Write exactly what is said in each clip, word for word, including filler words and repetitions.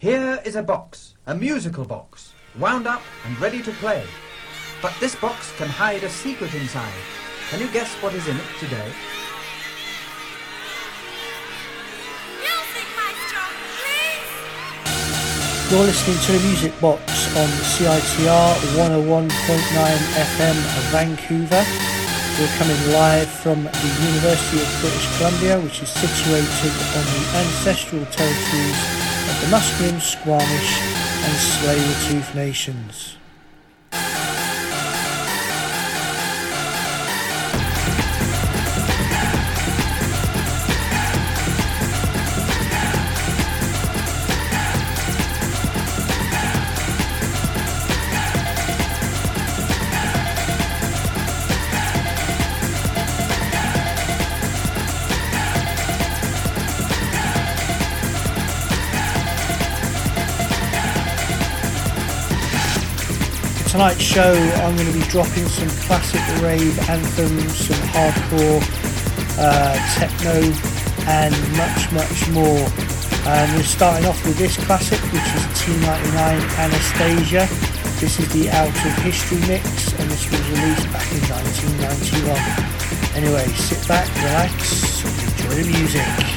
Here is a box, a musical box, wound up and ready to play. But this box can hide a secret inside. Can you guess what is in it today? Music Maestro, please! You're listening to the Music Box on C I T R one oh one point nine F M Vancouver. We're coming live from the University of British Columbia, which is situated on the ancestral territories of the Musqueam, Squamish and Tsleil-Waututh nations. Tonight's show, I'm going to be dropping some classic rave anthems, some hardcore, uh, techno and much much more. Um, we're starting off with this classic, which is T ninety-nine Anastasia. This is the Out of History mix and this was released back in nineteen ninety-one. Anyway, sit back, relax, enjoy the music.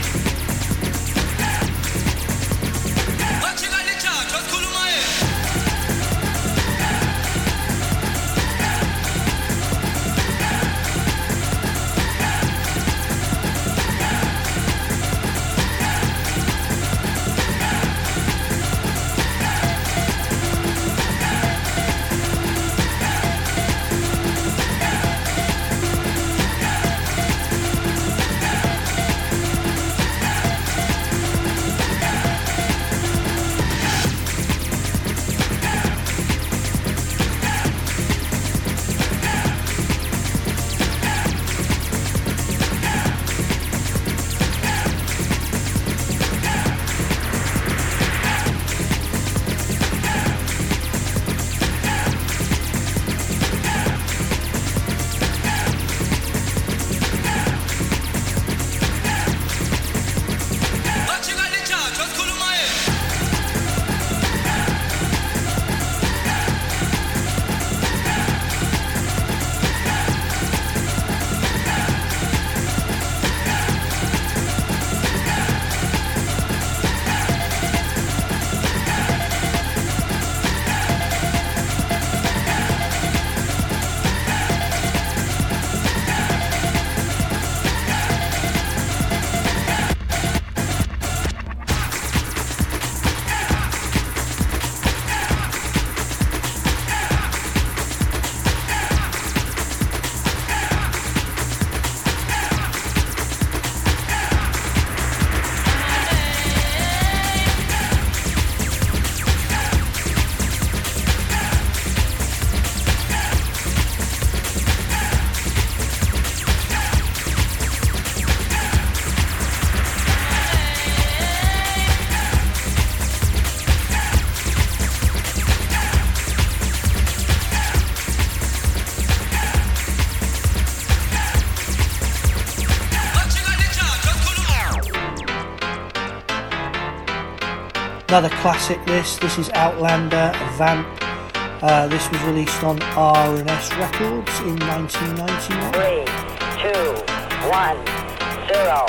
Another classic this, this is Outlander, Vamp. Uh, this was released on R and S Records in nineteen ninety-one. Three, two, one, zero.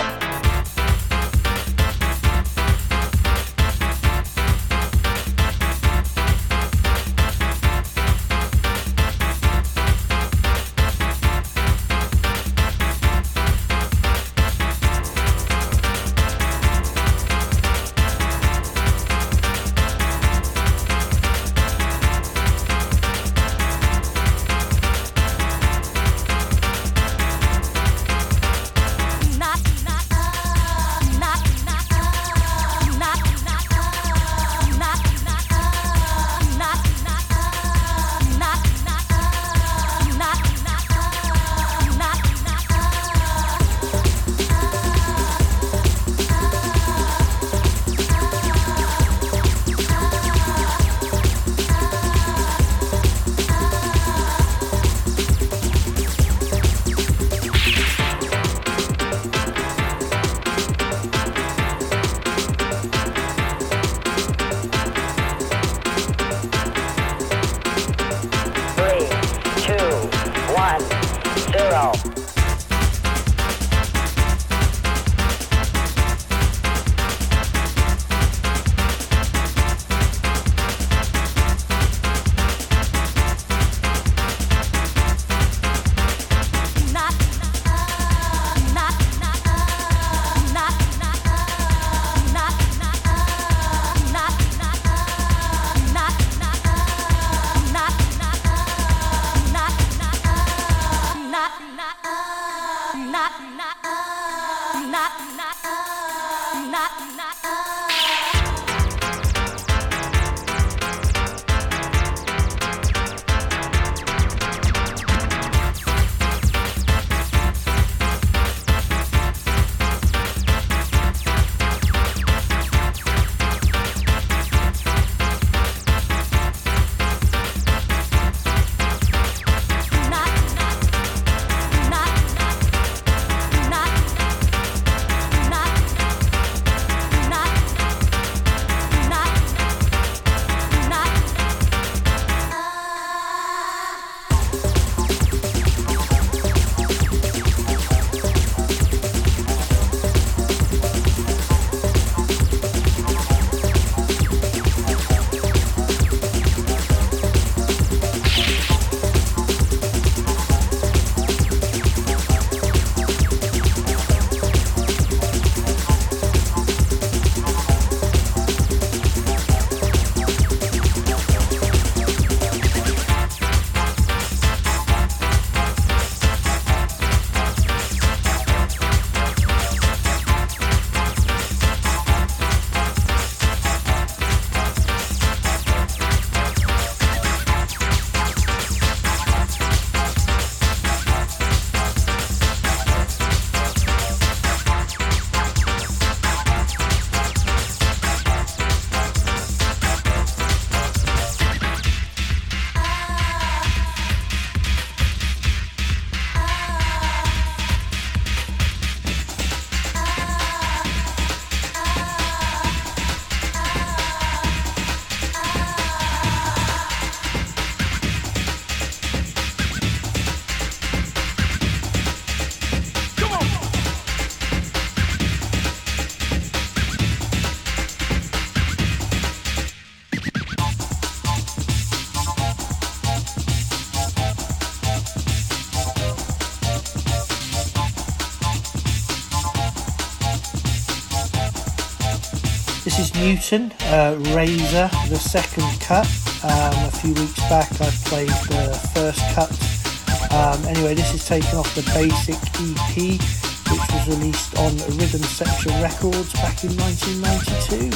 Not, not This is Newton, uh, Razor, the second cut. Um, a few weeks back I played the first cut. Um, anyway, this is taken off the Basic E P, which was released on Rhythm Section Records back in nineteen ninety-two.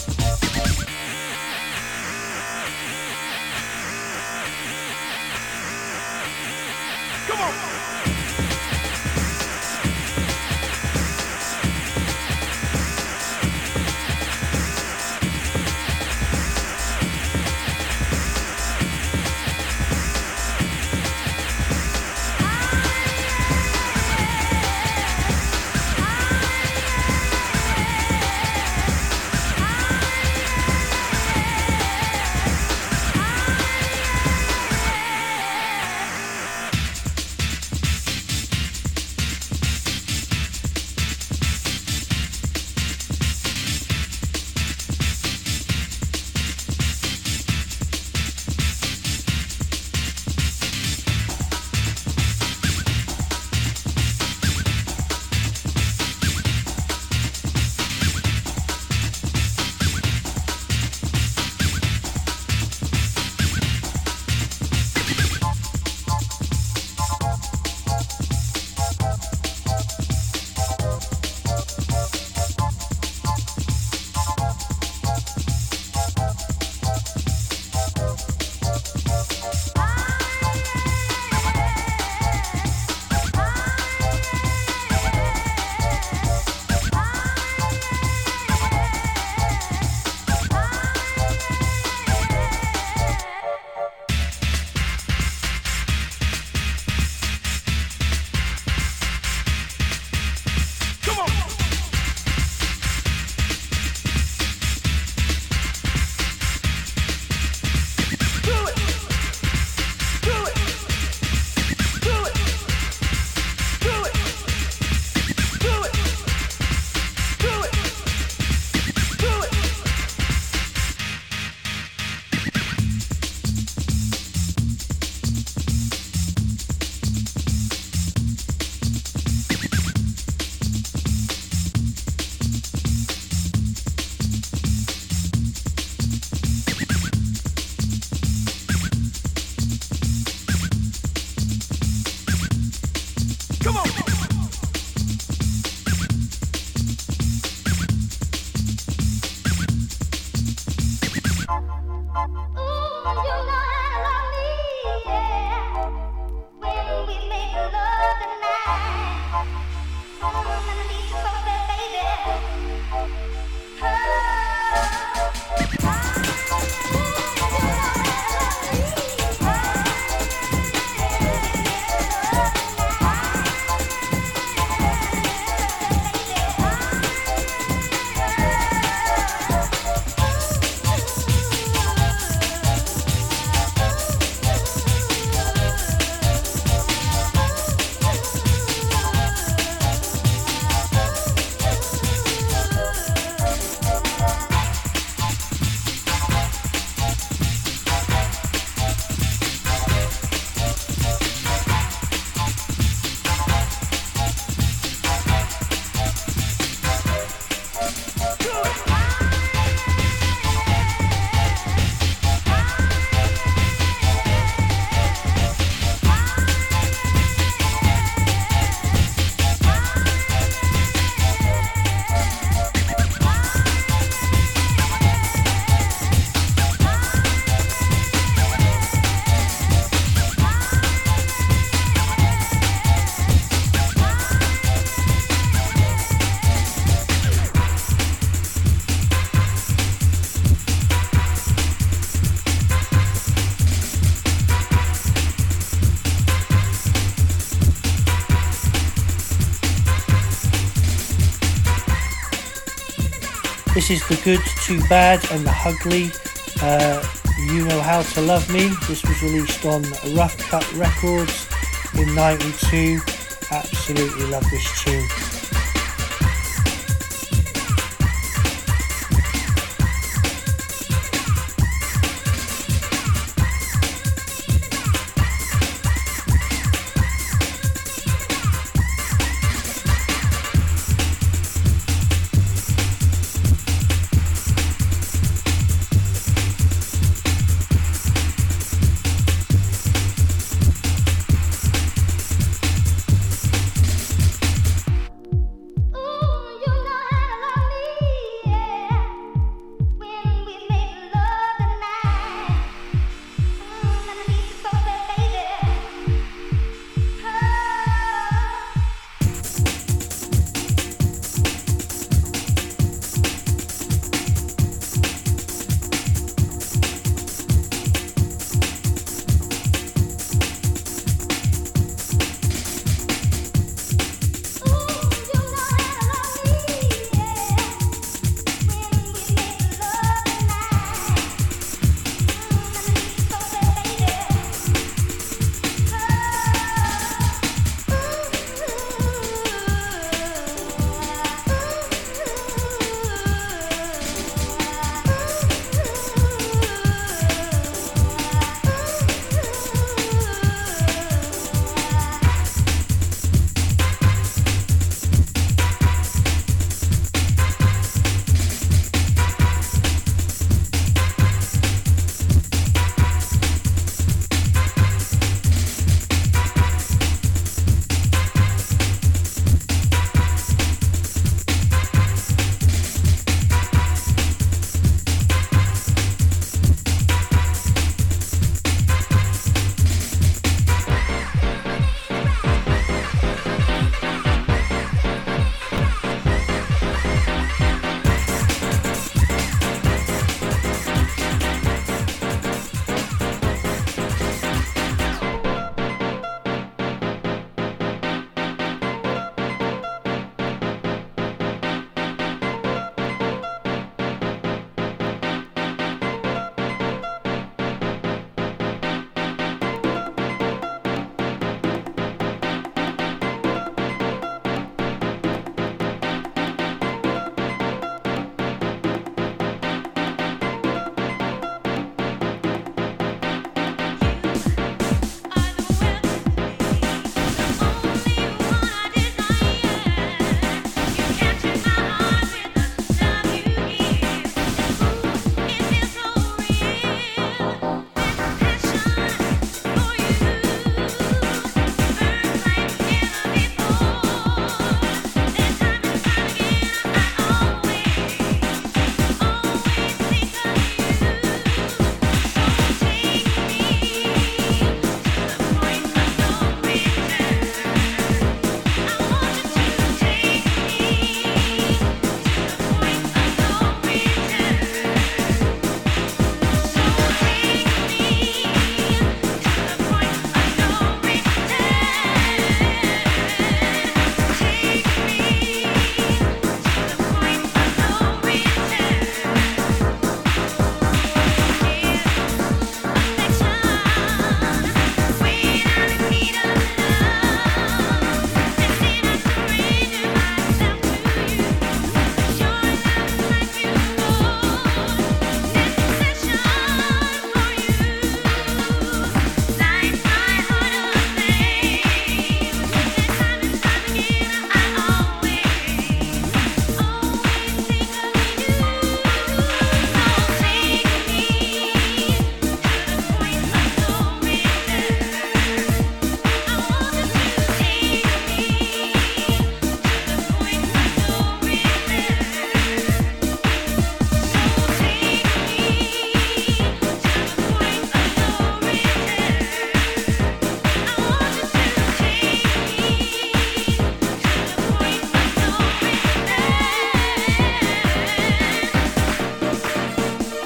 This is The Good, Too Bad and The Hugly. Uh, You Know How to Love Me. This was released on Rough Cut Records in ninety-two. Absolutely love this tune.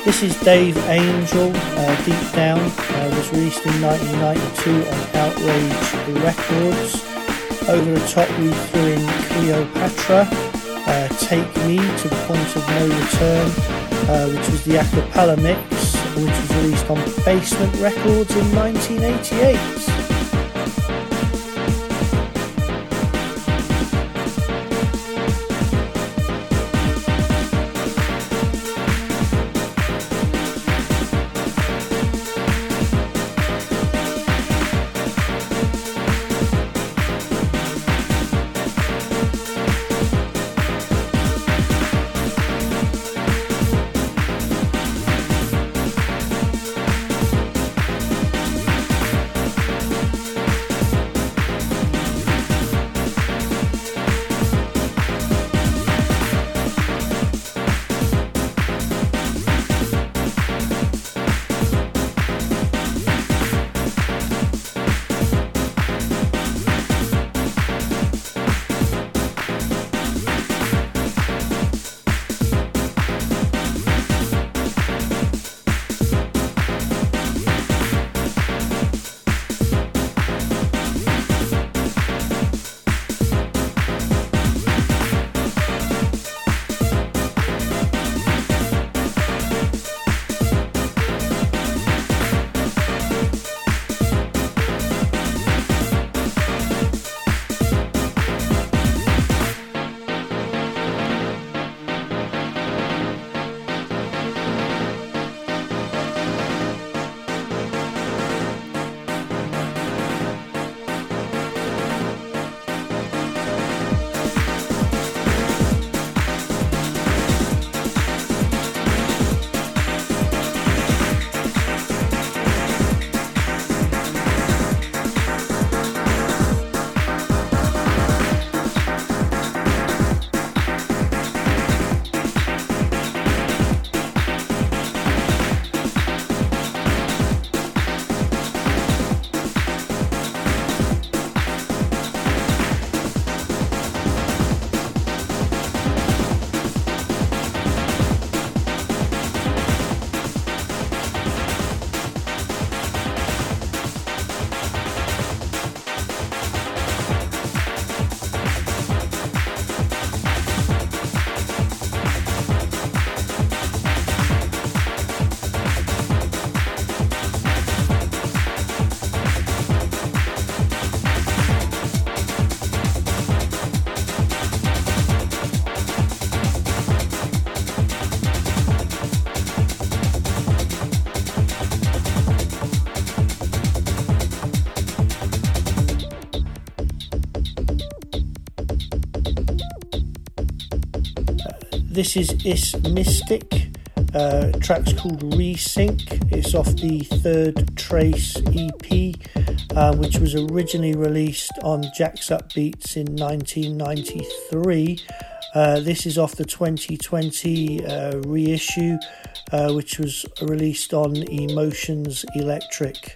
This is Dave Angel, uh, Deep Down, uh, was released in nineteen ninety-two on Outrage Records. Over the top we threw in Cleopatra, uh, Take Me to the Point of No Return, uh, which was the a cappella mix, which was released on Basement Records in nineteen eighty-eight. This is Is Mystic. Uh, track's called Resync. It's off the Third Trace E P, uh, which was originally released on Jack's Upbeats in nineteen ninety-three. Uh, this is off the twenty twenty uh, reissue, uh, which was released on Emotions Electric.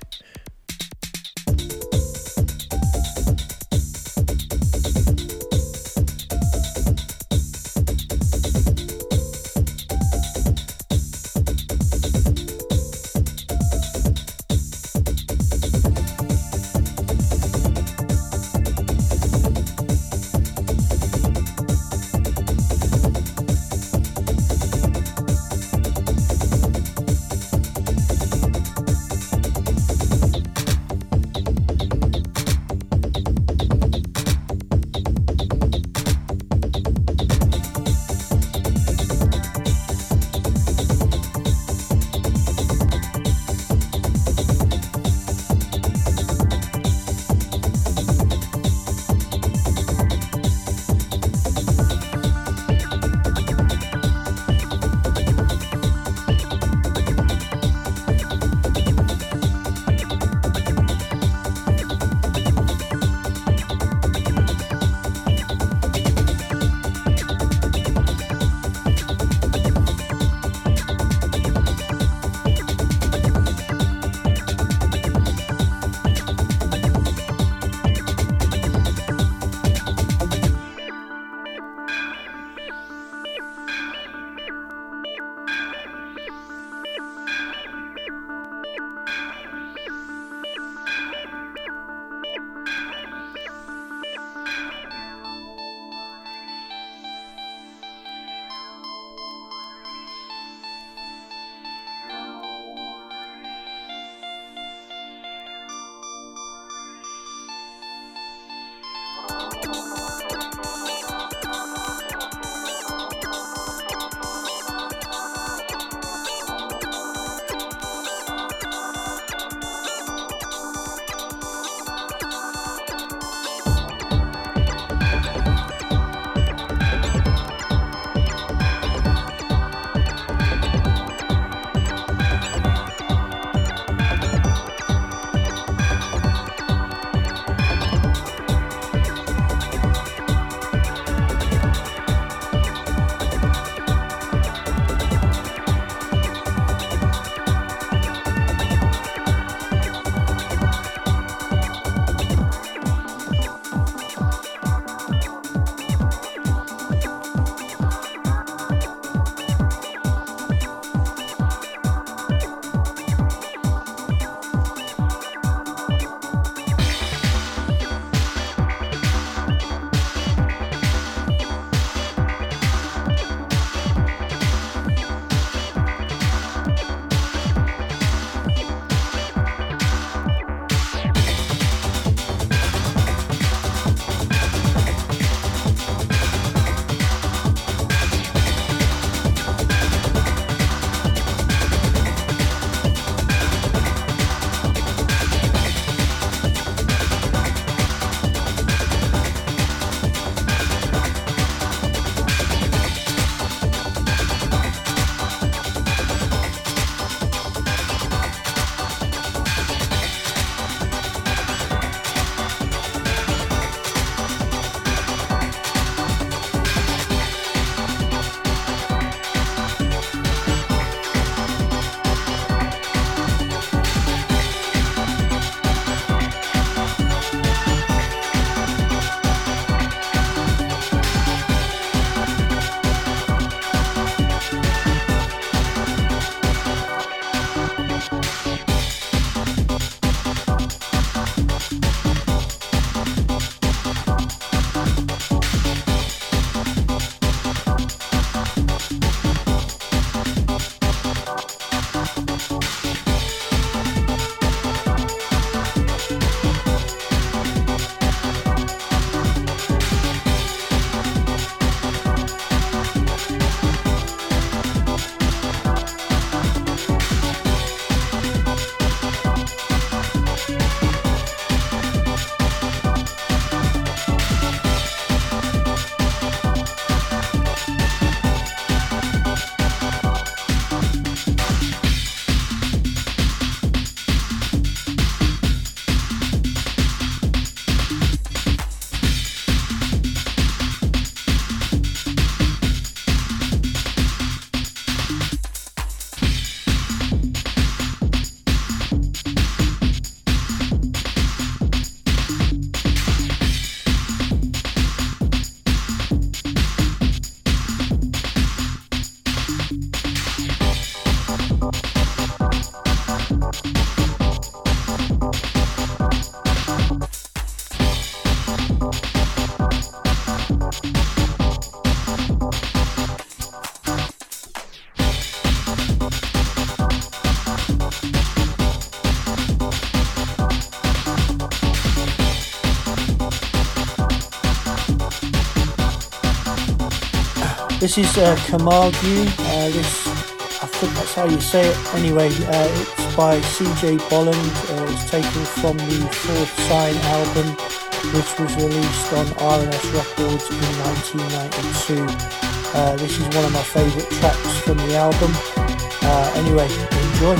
This is uh, Camargue. Uh, this, I think that's how you say it. Anyway, uh, it's by C J Bolland. Uh, it's taken from the Fourth Sign album, which was released on R and S Records in nineteen ninety-two. Uh, this is one of my favourite tracks from the album. Uh, anyway, enjoy.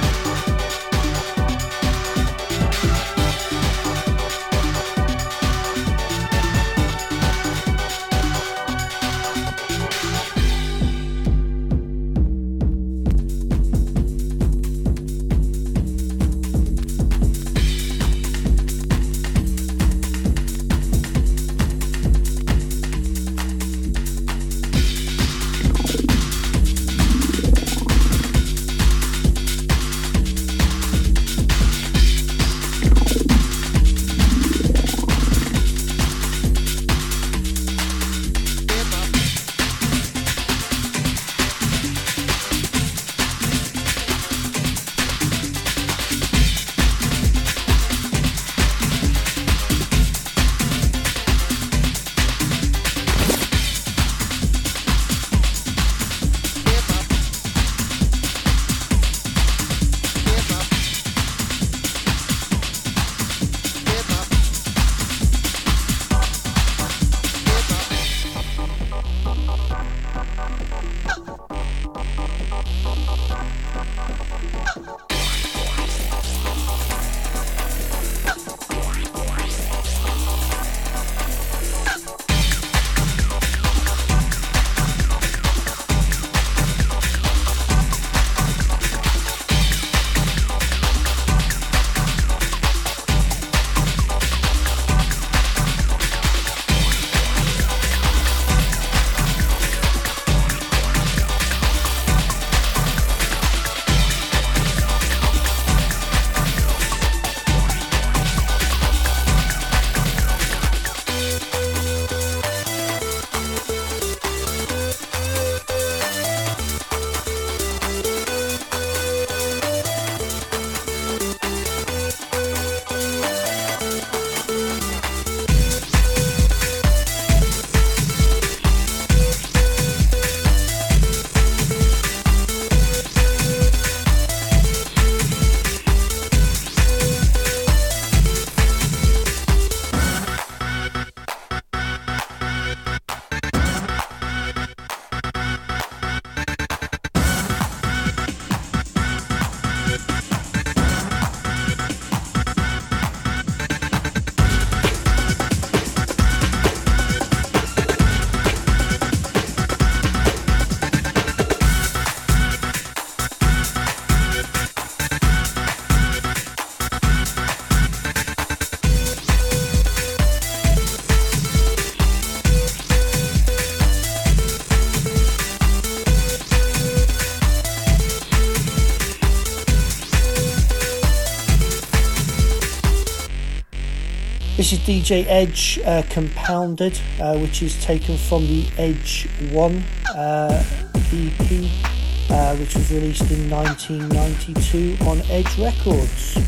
This is D J Edge uh, Compounded, uh, which is taken from the Edge one uh, E P, uh, which was released in nineteen ninety-two on Edge Records.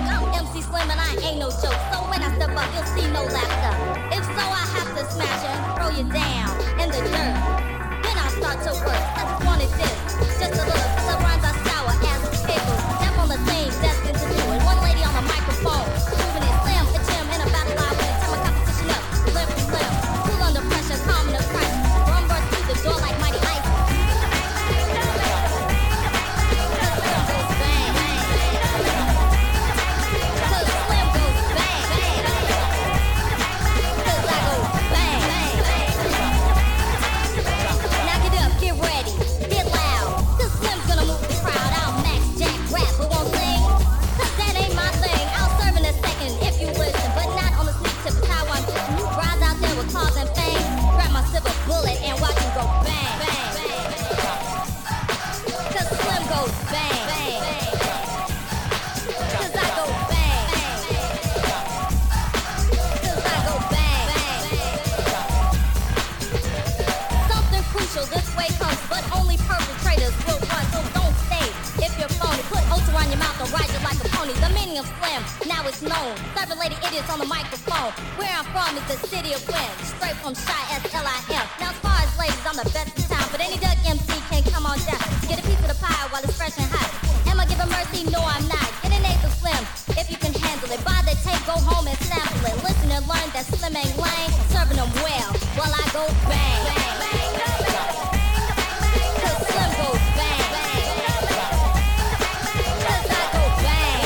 look, I'm M C Slim and I ain't no joke. So when I step up, you'll see no laughter. If so, I have to smash you and throw you down in the dirt. Then I start to work. I just wanted this, just a little. Cause the rhymes are sour as pickles. Step on the thing, destined to do it. One lady on the microphone, proving it. Slam a gym in a battle I win. Turn my competition up, slim for slim. Cool under pressure, calm in the crunch. Run burst through the door like mighty ice. Of Slim, now it's known. Seven lady idiots on the microphone. Where I'm from is the city of Glen. Straight from Shy S L I M. Now as far as ladies, I'm the best in town. But any Doug M C can come on down. Get a piece of the pie while it's fresh and hot. Am I giving mercy? No, I'm not. Get an eighth of Slim if you can handle it. Buy the tape, go home and sample it. Listen and learn that Slim ain't lame. Serving them well while I go bang. Bang, bang, bang, bang. Cause Slim goes bang, bang. Cause I go bang.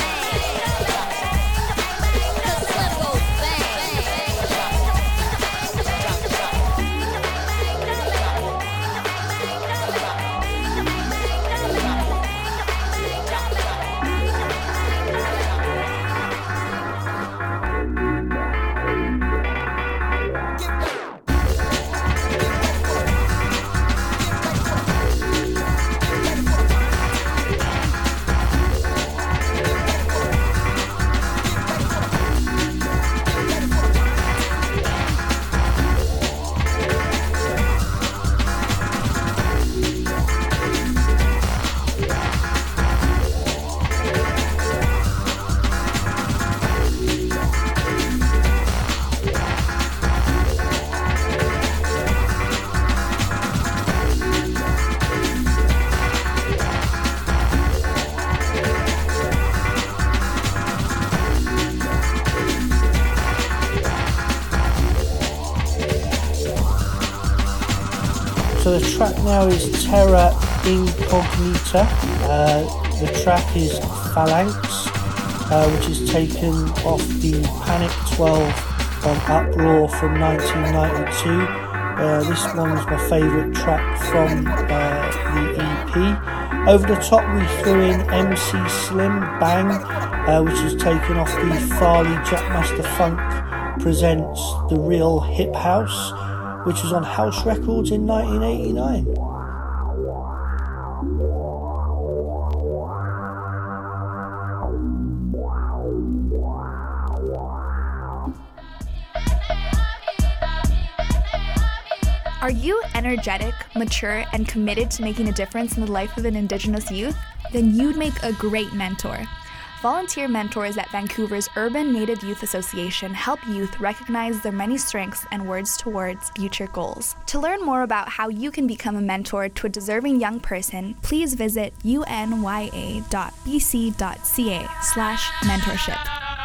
So the track now is Terra Incognita. Uh, the track is Phalanx, uh, which is taken off the Panic twelve on Uproar from nineteen ninety-two. Uh, this one was my favourite track from uh, the E P. Over the top we threw in M C Slim Bang, uh, which is taken off the Farley Jackmaster Funk Presents The Real Hip House, which was on House Records in nineteen eighty-nine. Are you energetic, mature, and committed to making a difference in the life of an Indigenous youth? Then you'd make a great mentor. Volunteer mentors at Vancouver's Urban Native Youth Association help youth recognize their many strengths and work towards future goals. To learn more about how you can become a mentor to a deserving young person, please visit unya.bc.ca slash mentorship.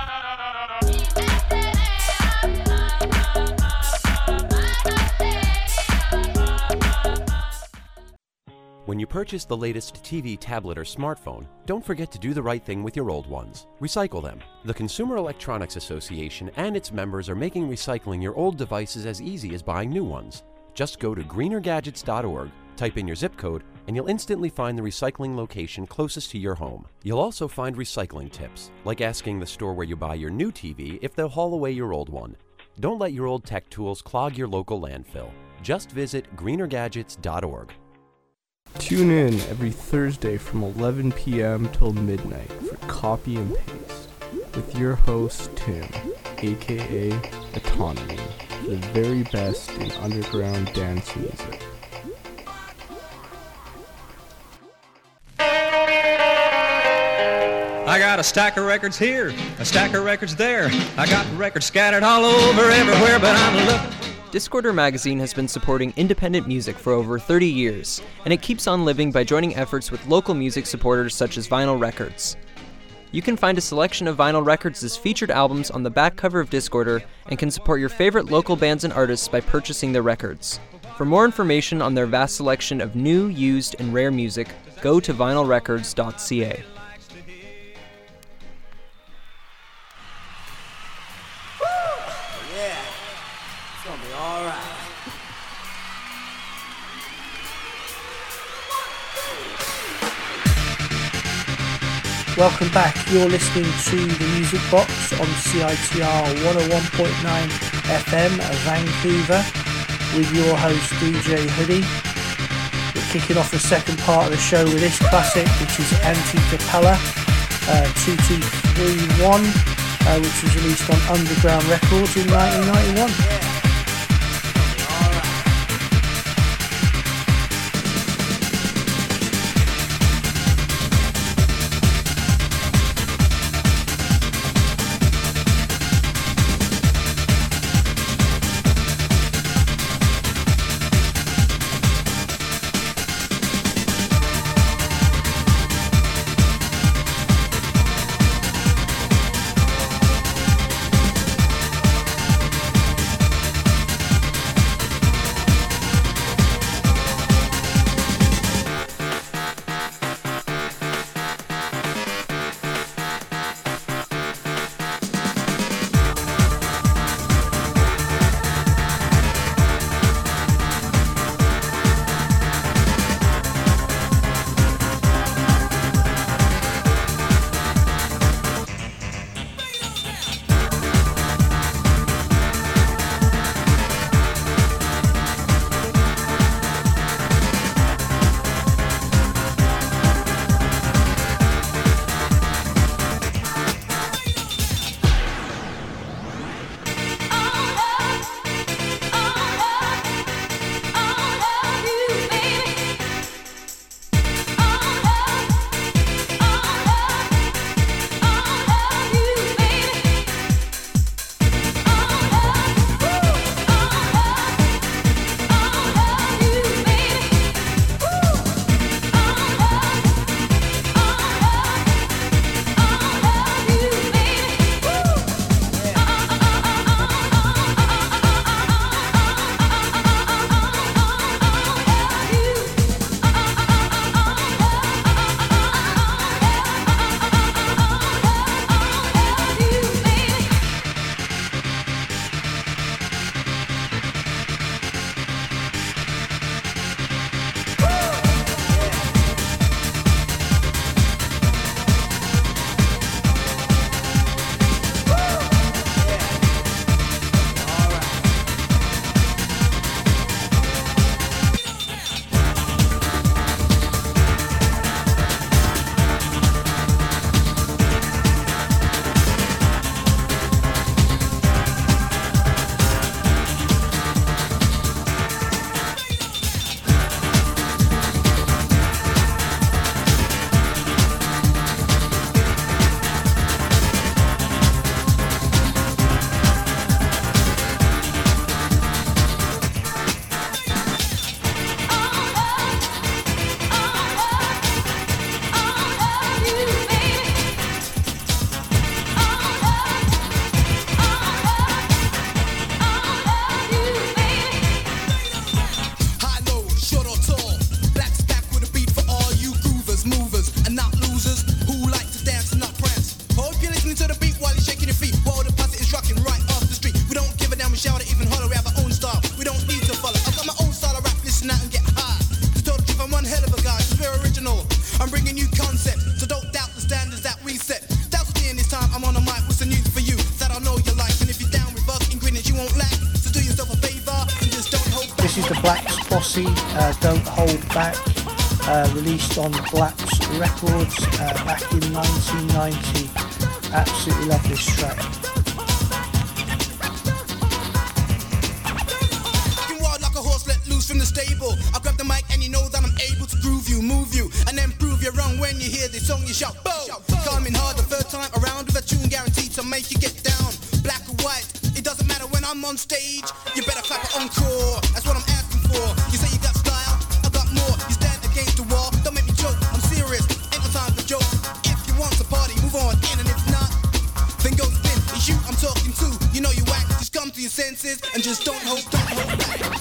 When you purchase the latest T V, tablet, or smartphone, don't forget to do the right thing with your old ones. Recycle them. The Consumer Electronics Association and its members are making recycling your old devices as easy as buying new ones. Just go to greener gadgets dot org, type in your zip code, and you'll instantly find the recycling location closest to your home. You'll also find recycling tips, like asking the store where you buy your new T V if they'll haul away your old one. Don't let your old tech tools clog your local landfill. Just visit greener gadgets dot org. Tune in every Thursday from eleven p.m. till midnight for Copy and Paste with your host Tim, aka Autonomy, the very best in underground dance music. I got a stack of records here, a stack of records there. I got records scattered all over everywhere, but I'm looking. Discorder Magazine has been supporting independent music for over thirty years, and it keeps on living by joining efforts with local music supporters such as Vinyl Records. You can find a selection of Vinyl Records' featured albums on the back cover of Discorder and can support your favorite local bands and artists by purchasing their records. For more information on their vast selection of new, used, and rare music, go to vinyl records dot c a. Yeah, it's gonna be all right. Welcome back. You're listening to the Music Box on C I T R one oh one point nine F M Vancouver with your host D J Hoodie. We're kicking off the second part of the show with this classic, which is Anti-Capella uh, two two three one, uh, which was released on Underground Records in nineteen ninety-one. This is the Blacks Posse, uh, Don't Hold Back, uh, released on Blacks Records uh, back in nineteen ninety. Absolutely love this track. Wild like a horse let loose tunes from the stable. I grab the mic and you know that I'm able to groove you, move you, and then prove you're wrong when you hear this song. You shout, "Boom!" Coming hard the third time around with a tune guaranteed to make you get down. Black or white, it doesn't matter when I'm on stage. You better clap it encore. That's what I'm asking for. You say you got style, I got more. You stand against the wall. Don't make me joke. I'm serious. Ain't no time for jokes. If you want to party, move on in, and if not, then go spin. It's you I'm talking to. You know you act. Just come to your senses and just don't hold, don't hold back.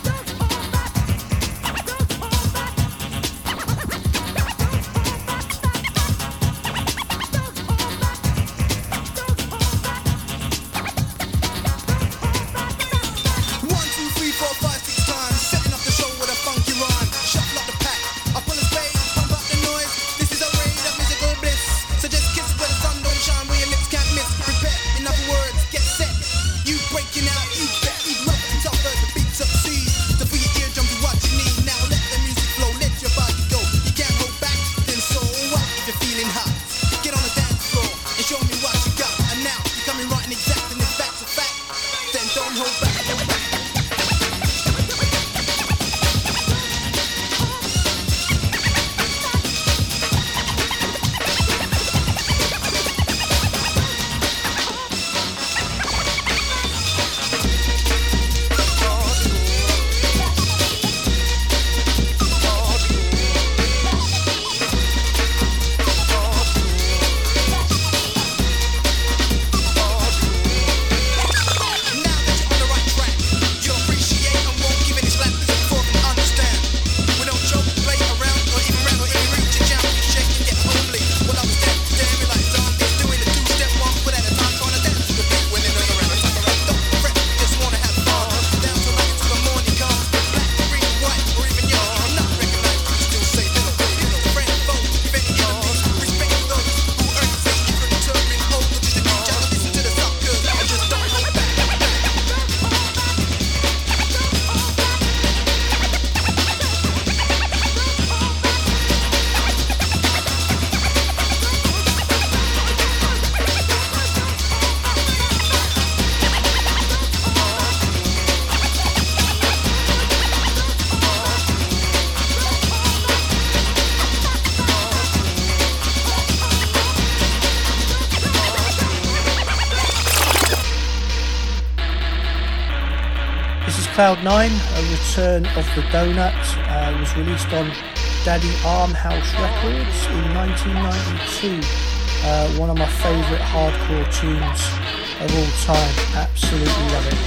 Cloud nine, a return of the donut, uh, was released on Daddy Armhouse Records in nineteen ninety-two. Uh, one of my favourite hardcore tunes of all time. Absolutely love it.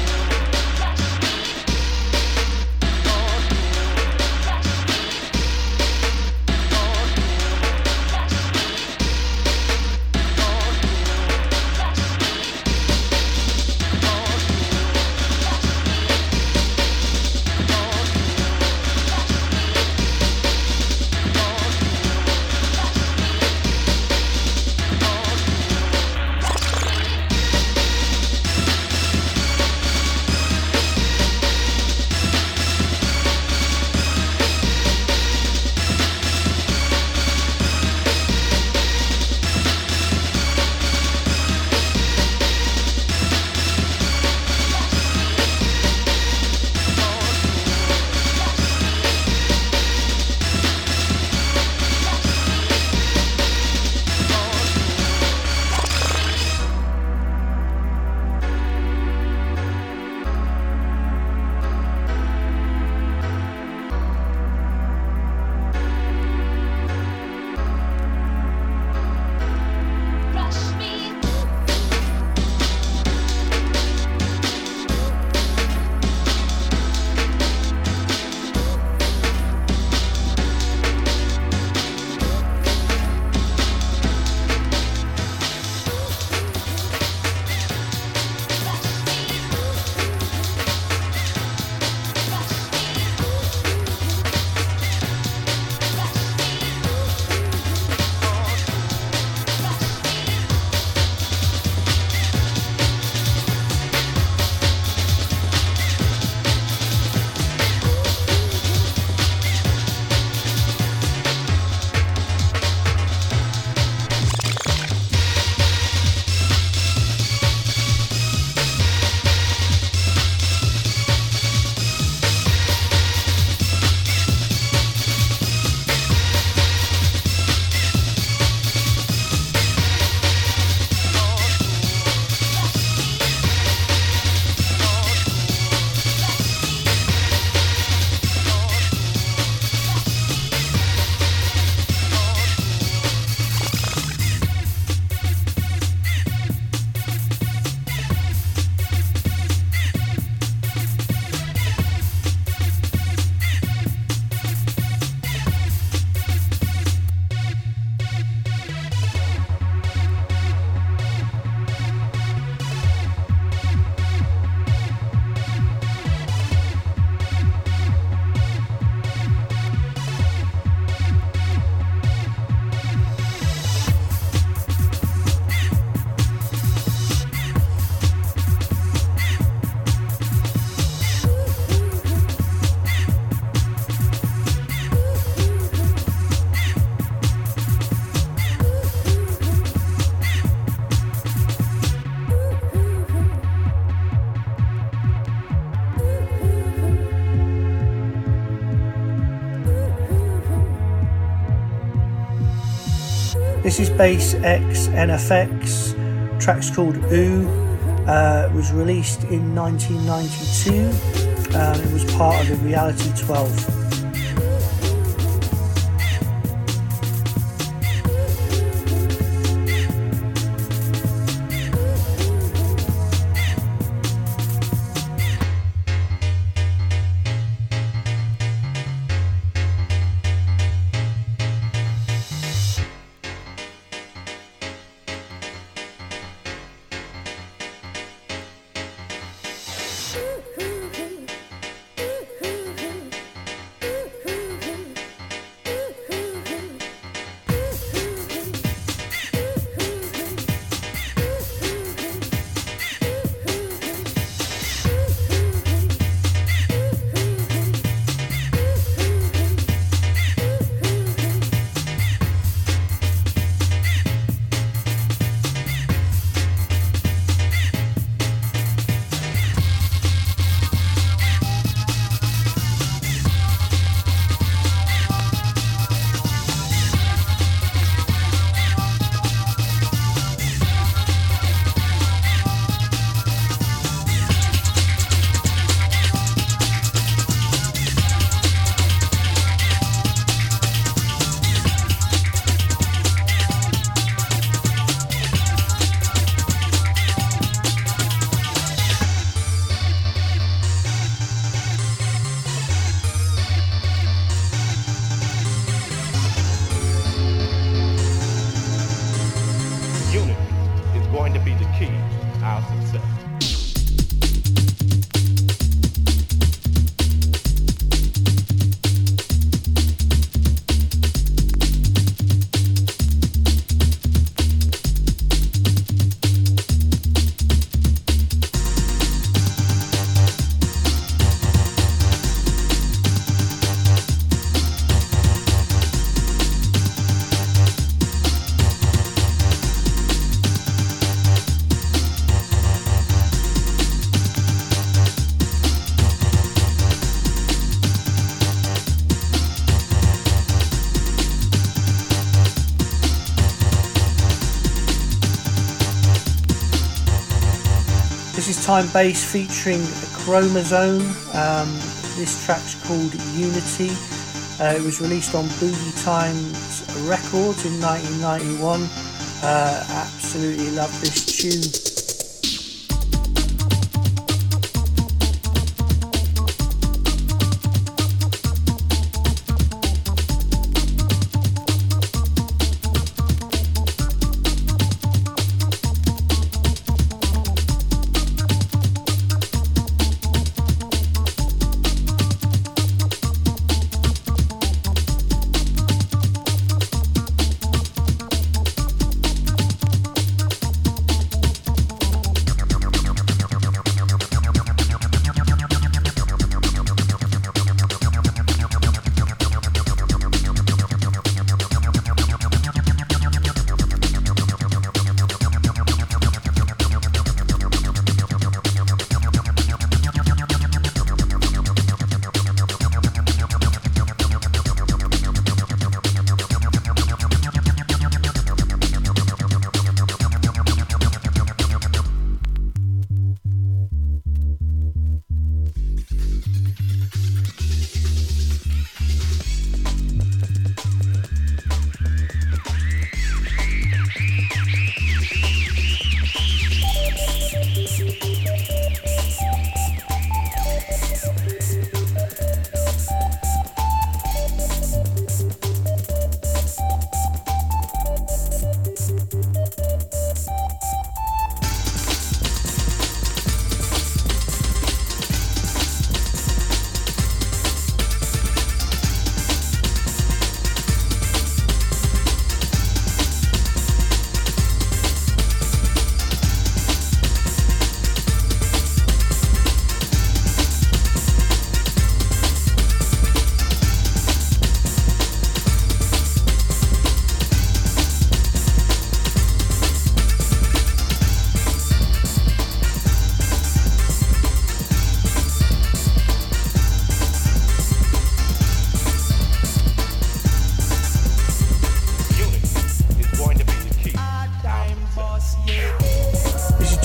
This is Bass X N F X. Track's called Ooh. Uh, it was released in nineteen ninety-two. Um, it was part of the Reality twelve. This is Time Bass featuring Chromazone. Um, this track's called Unity. Uh, it was released on Boogie Times Records in nineteen ninety-one. Uh, absolutely love this tune.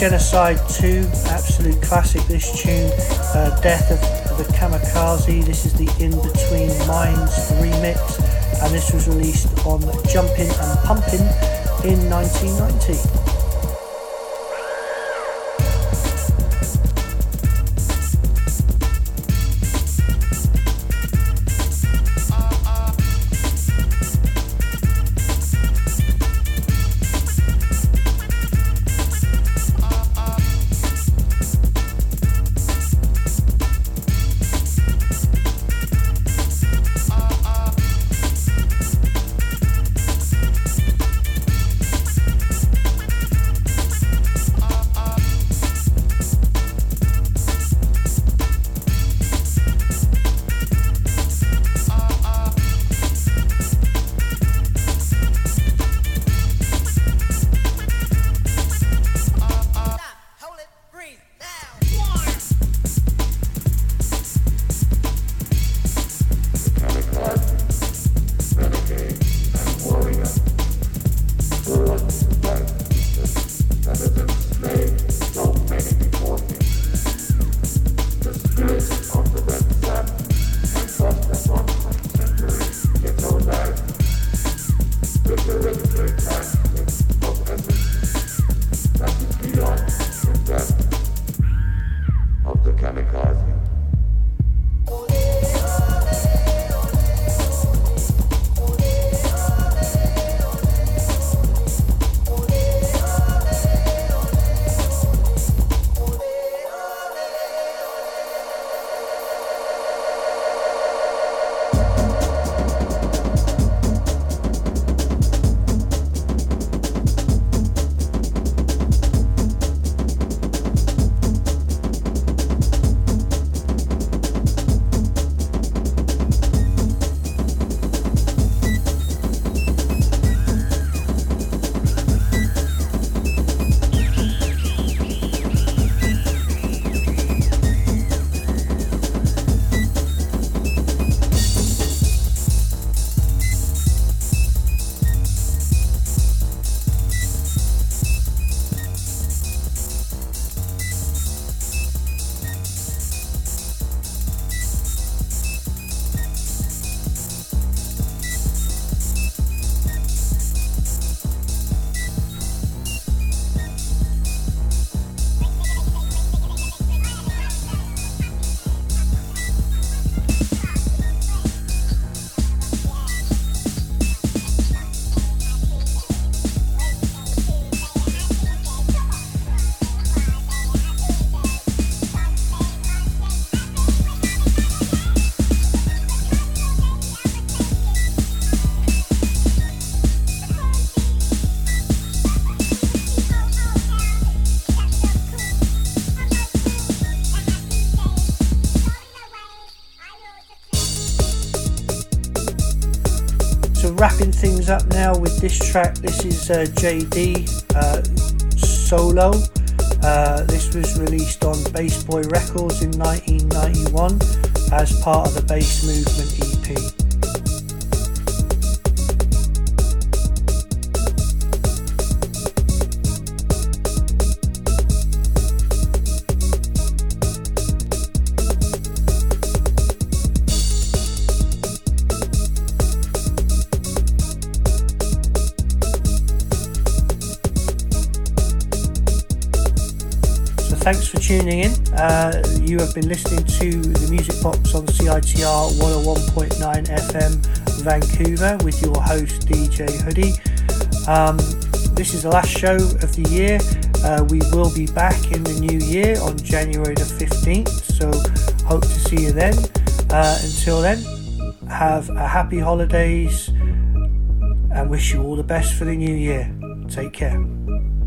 Genocide two, absolute classic this tune. Uh, Death of the Kamikaze, this is the In Between Minds remix, and this was released on Jumpin' and Pumpin' in nineteen ninety. Wrapping things up now with this track. This is uh, J D uh, Solo. Uh, this was released on Bass Boy Records in nineteen ninety-one as part of the Bass Movement E P. Thanks for tuning in. Uh, you have been listening to the Music Box on C I T R one oh one point nine F M Vancouver with your host D J Hoodie. Um, this is the last show of the year. Uh, we will be back in the new year on January the fifteenth, so hope to see you then. Uh, until then, have a happy holidays and wish you all the best for the new year. Take care.